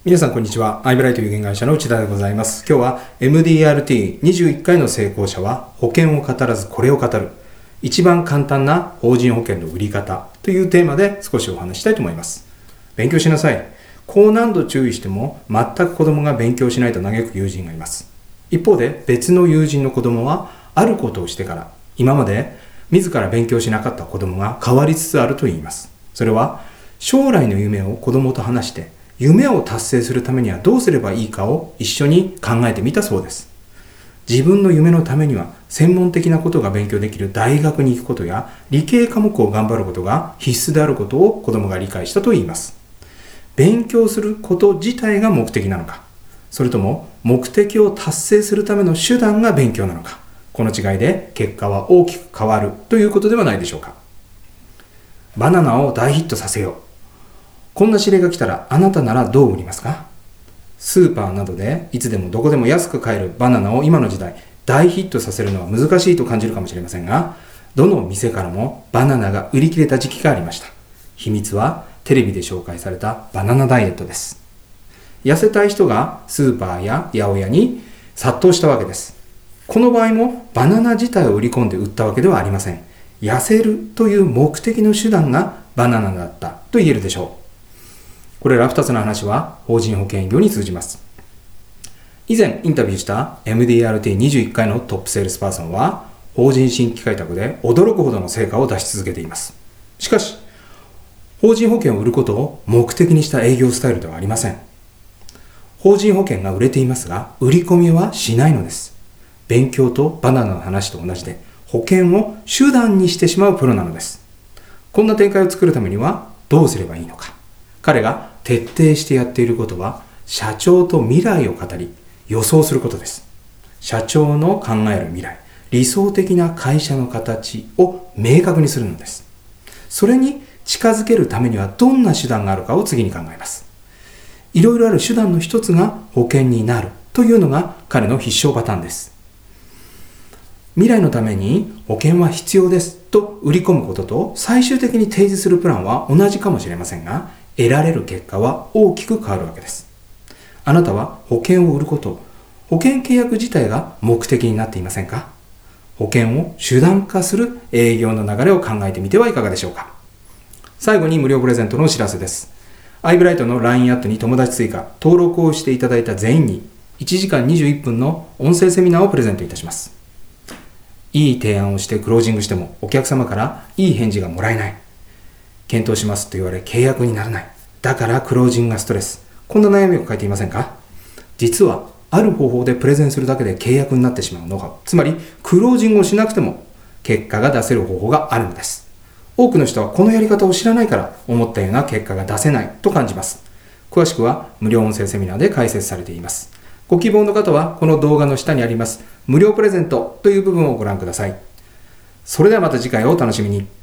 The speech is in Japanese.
皆さんこんにちは。アイブライト有限会社の内田でございます。今日は MDRT21 回の成功者は保険を語らずこれを語る。一番簡単な法人保険の売り方というテーマで少しお話したいと思います。勉強しなさい。高難度注意しても全く子供が勉強しないと嘆く友人がいます。一方で別の友人の子供はあることをしてから今まで自ら勉強しなかった子供が変わりつつあると言います。それは将来の夢を子供と話して夢を達成するためにはどうすればいいかを一緒に考えてみたそうです。自分の夢のためには専門的なことが勉強できる大学に行くことや理系科目を頑張ることが必須であることを子供が理解したと言います。勉強すること自体が目的なのか、それとも目的を達成するための手段が勉強なのか、この違いで結果は大きく変わるということではないでしょうか。バナナを大ヒットさせよう。こんな指令が来たらあなたならどう売りますか？スーパーなどでいつでもどこでも安く買えるバナナを今の時代大ヒットさせるのは難しいと感じるかもしれませんが、どの店からもバナナが売り切れた時期がありました。秘密はテレビで紹介されたバナナダイエットです。痩せたい人がスーパーや八百屋に殺到したわけです。この場合もバナナ自体を売り込んで売ったわけではありません。痩せるという目的の手段がバナナだったと言えるでしょう。これら2つの話は法人保険業に通じます。以前インタビューした MDRT21 回のトップセールスパーソンは法人新規開拓で驚くほどの成果を出し続けています。しかし法人保険を売ることを目的にした営業スタイルではありません。法人保険が売れていますが売り込みはしないのです。勉強とバナナの話と同じで保険を手段にしてしまうプロなのです。こんな展開を作るためにはどうすればいいのか。彼が徹底してやっていることは社長と未来を語り予想することです。社長の考える未来、理想的な会社の形を明確にするのです。それに近づけるためにはどんな手段があるかを次に考えます。いろいろある手段の一つが保険になるというのが彼の必勝パターンです。未来のために保険は必要ですと売り込むことと最終的に提示するプランは同じかもしれませんが、得られる結果は大きく変わるわけです。あなたは保険を売ること、保険契約自体が目的になっていませんか？保険を手段化する営業の流れを考えてみてはいかがでしょうか。最後に無料プレゼントのお知らせです。アイブライトの LINE アットに友達追加、登録をしていただいた全員に1時間21分の音声セミナーをプレゼントいたします。いい提案をしてクロージングしてもお客様からいい返事がもらえない。検討しますと言われ契約にならない。だからクロージングがストレス。こんな悩みを抱えていませんか？実はある方法でプレゼンするだけで契約になってしまうノウハウ。つまりクロージングをしなくても結果が出せる方法があるのです。多くの人はこのやり方を知らないから思ったような結果が出せないと感じます。詳しくは無料音声セミナーで解説されています。ご希望の方はこの動画の下にあります無料プレゼントという部分をご覧ください。それではまた次回をお楽しみに。